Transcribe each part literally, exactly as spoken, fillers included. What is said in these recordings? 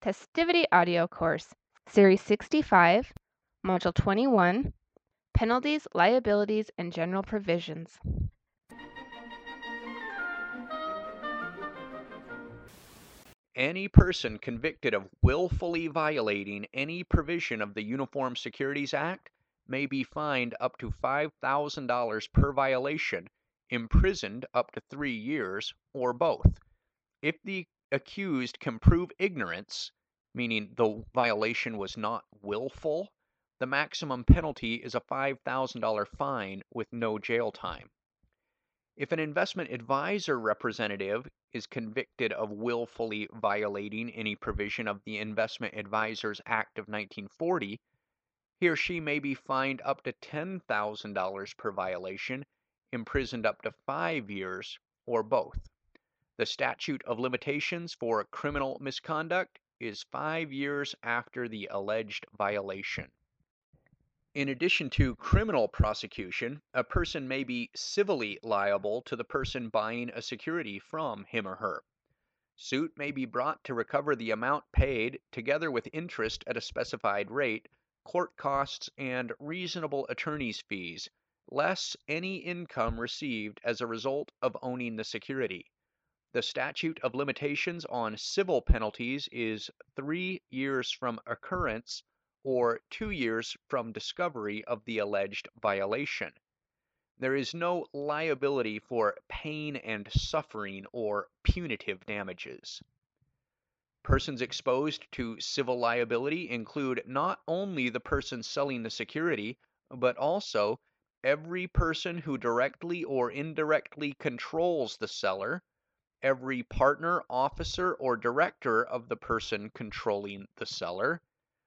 Testivity Audio Course, Series sixty-five, Module twenty-one, Penalties, Liabilities, and General Provisions. Any person convicted of willfully violating any provision of the Uniform Securities Act may be fined up to five thousand dollars per violation, imprisoned up to three years, or both. If the accused can prove ignorance, meaning the violation was not willful, the maximum penalty is a five thousand dollars fine with no jail time. If an investment advisor representative is convicted of willfully violating any provision of the Investment Advisors Act of nineteen forty, he or she may be fined up to ten thousand dollars per violation, imprisoned up to five years, or both. The statute of limitations for criminal misconduct is five years after the alleged violation. In addition to criminal prosecution, a person may be civilly liable to the person buying a security from him or her. Suit may be brought to recover the amount paid, together with interest at a specified rate, court costs, and reasonable attorney's fees, less any income received as a result of owning the security. The statute of limitations on civil penalties is three years from occurrence or two years from discovery of the alleged violation. There is no liability for pain and suffering or punitive damages. Persons exposed to civil liability include not only the person selling the security, but also every person who directly or indirectly controls the seller, every partner, officer, or director of the person controlling the seller,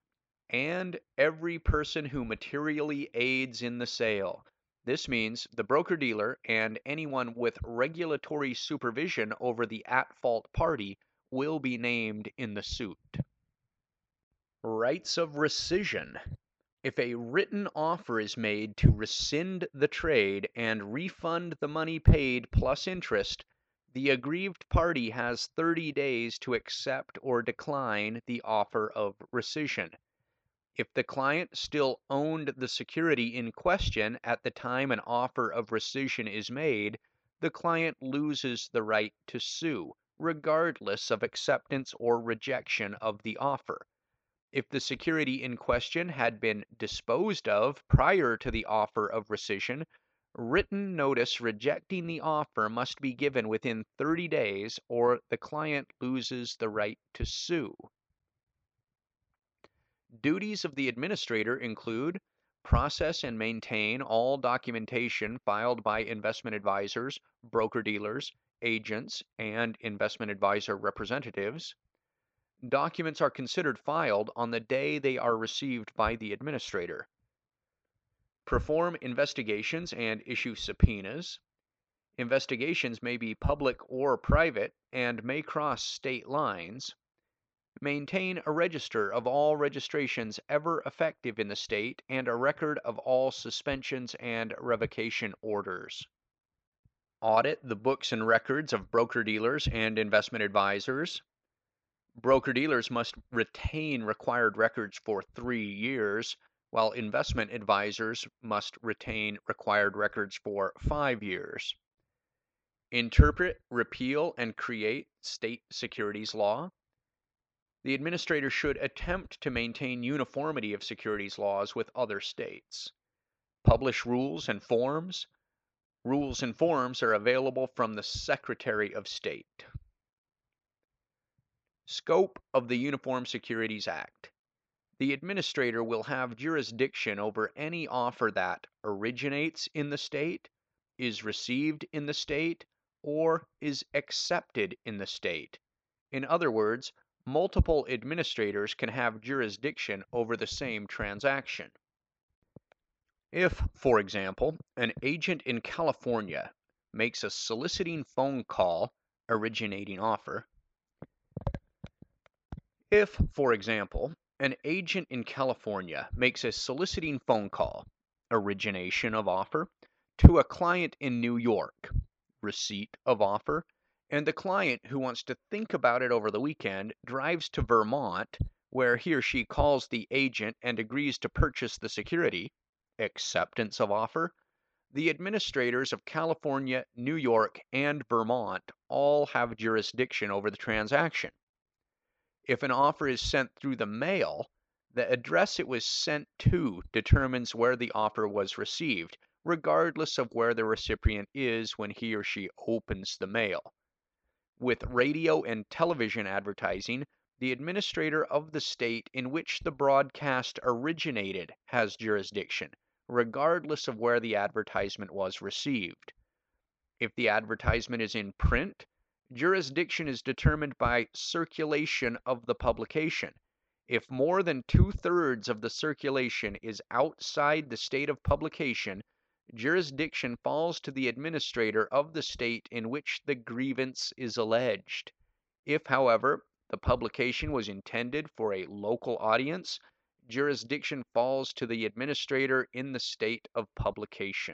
and every person who materially aids in the sale. This means the broker-dealer and anyone with regulatory supervision over the at-fault party will be named in the suit. Rights of rescission. If a written offer is made to rescind the trade and refund the money paid plus interest, the aggrieved party has thirty days to accept or decline the offer of rescission. If the client still owned the security in question at the time an offer of rescission is made, the client loses the right to sue, regardless of acceptance or rejection of the offer. If the security in question had been disposed of prior to the offer of rescission, written notice rejecting the offer must be given within thirty days, or the client loses the right to sue. Duties of the administrator include process and maintain all documentation filed by investment advisors, broker-dealers, agents, and investment advisor representatives. Documents are considered filed on the day they are received by the administrator. Perform investigations and issue subpoenas. Investigations may be public or private and may cross state lines. Maintain a register of all registrations ever effective in the state and a record of all suspensions and revocation orders. Audit the books and records of broker-dealers and investment advisors. Broker-dealers must retain required records for three years, while investment advisors must retain required records for five years. Interpret, repeal, and create state securities law. The administrator should attempt to maintain uniformity of securities laws with other states. Publish rules and forms. Rules and forms are available from the Secretary of State. Scope of the Uniform Securities Act. The administrator will have jurisdiction over any offer that originates in the state, is received in the state, or is accepted in the state. In other words, multiple administrators can have jurisdiction over the same transaction. If, for example, an agent in California makes a soliciting phone call, originating offer, if, for example, an agent in California makes a soliciting phone call, origination of offer, to a client in New York, receipt of offer, And the client who wants to think about it over the weekend drives to Vermont, where he or she calls the agent and agrees to purchase the security. Acceptance of offer. The administrators of California, New York, and Vermont all have jurisdiction over the transaction. If an offer is sent through the mail, the address it was sent to determines where the offer was received, regardless of where the recipient is when he or she opens the mail. With radio and television advertising, the administrator of the state in which the broadcast originated has jurisdiction, regardless of where the advertisement was received. If the advertisement is in print, jurisdiction is determined by circulation of the publication. If more than two-thirds of the circulation is outside the state of publication, jurisdiction falls to the administrator of the state in which the grievance is alleged. If, however, the publication was intended for a local audience, jurisdiction falls to the administrator in the state of publication.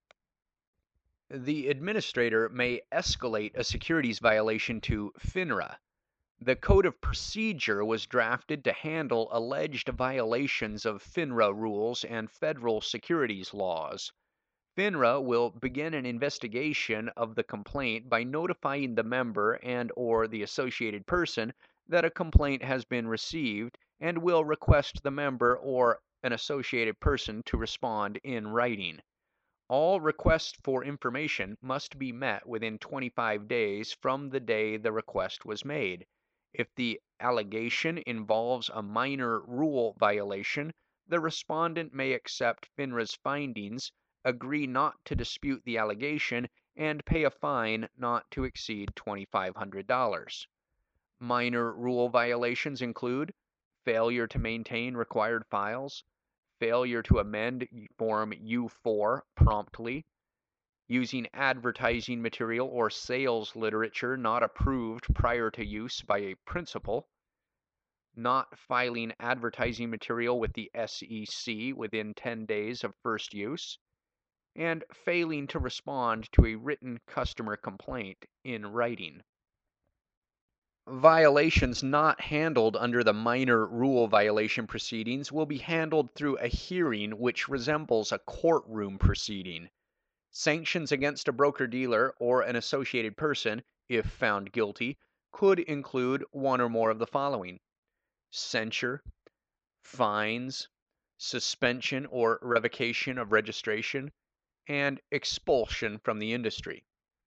The administrator may escalate a securities violation to FINRA. The Code of Procedure was drafted to handle alleged violations of FINRA rules and federal securities laws. FINRA will begin an investigation of the complaint by notifying the member and or the associated person that a complaint has been received and will request the member or an associated person to respond in writing. All requests for information must be met within twenty-five days from the day the request was made. If the allegation involves a minor rule violation, the respondent may accept FINRA's findings, agree not to dispute the allegation, and pay a fine not to exceed twenty-five hundred dollars. Minor rule violations include failure to maintain required files, failure to amend Form U four promptly, using advertising material or sales literature not approved prior to use by a principal, not filing advertising material with the S E C within ten days of first use, and failing to respond to a written customer complaint in writing. Violations not handled under the minor rule violation proceedings will be handled through a hearing which resembles a courtroom proceeding. Sanctions against a broker-dealer or an associated person, if found guilty, could include one or more of the following: censure, fines, suspension or revocation of registration, and expulsion from the industry.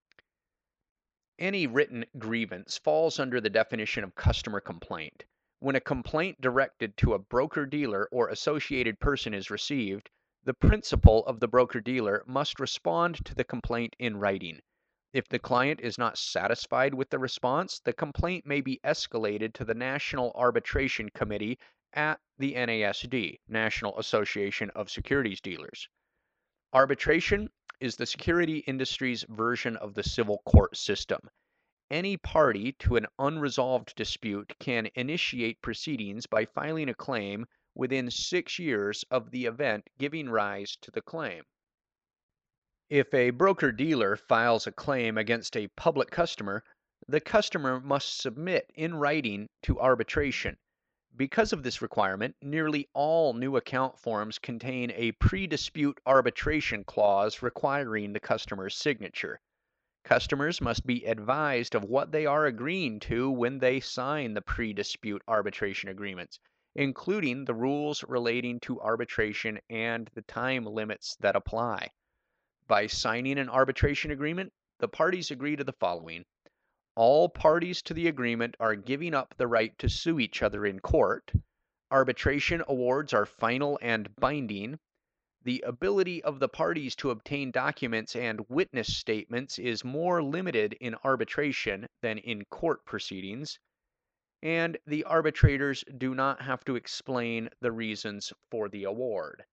Any written grievance falls under the definition of customer complaint. When a complaint directed to a broker-dealer or associated person is received, the principal of the broker-dealer must respond to the complaint in writing. If the client is not satisfied with the response, the complaint may be escalated to the National Arbitration Committee at the N A S D, National Association of Securities Dealers. Arbitration is the security industry's version of the civil court system. Any party to an unresolved dispute can initiate proceedings by filing a claim within six years of the event giving rise to the claim. If a broker-dealer files a claim against a public customer, the customer must submit in writing to arbitration. Because of this requirement, nearly all new account forms contain a pre-dispute arbitration clause requiring the customer's signature. Customers must be advised of what they are agreeing to when they sign the pre-dispute arbitration agreements, including the rules relating to arbitration and the time limits that apply. By signing an arbitration agreement, the parties agree to the following: all parties to the agreement are giving up the right to sue each other in court. Arbitration awards are final and binding. The ability of the parties to obtain documents and witness statements is more limited in arbitration than in court proceedings. And the arbitrators do not have to explain the reasons for the award.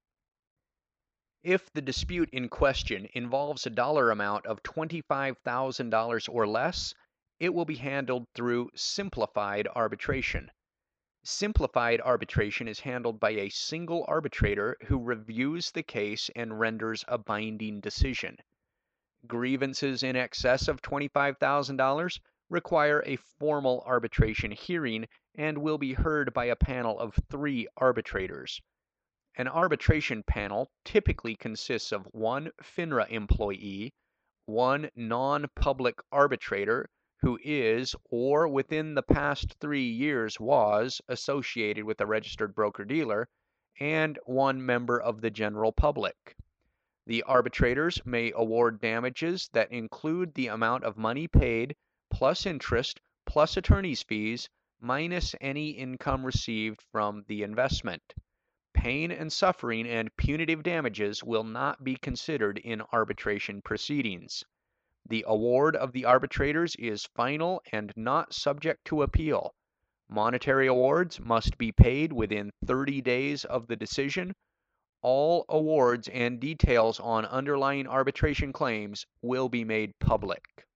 If the dispute in question involves a dollar amount of twenty-five thousand dollars or less, it will be handled through simplified arbitration. Simplified arbitration is handled by a single arbitrator who reviews the case and renders a binding decision. Grievances in excess of twenty-five thousand dollars require a formal arbitration hearing and will be heard by a panel of three arbitrators. An arbitration panel typically consists of one FINRA employee, one non-public arbitrator who is, or within the past three years was, associated with a registered broker-dealer, and one member of the general public. The arbitrators may award damages that include the amount of money paid, plus interest, plus attorney's fees, minus any income received from the investment. Pain and suffering and punitive damages will not be considered in arbitration proceedings. The award of the arbitrators is final and not subject to appeal. Monetary awards must be paid within thirty days of the decision. All awards and details on underlying arbitration claims will be made public.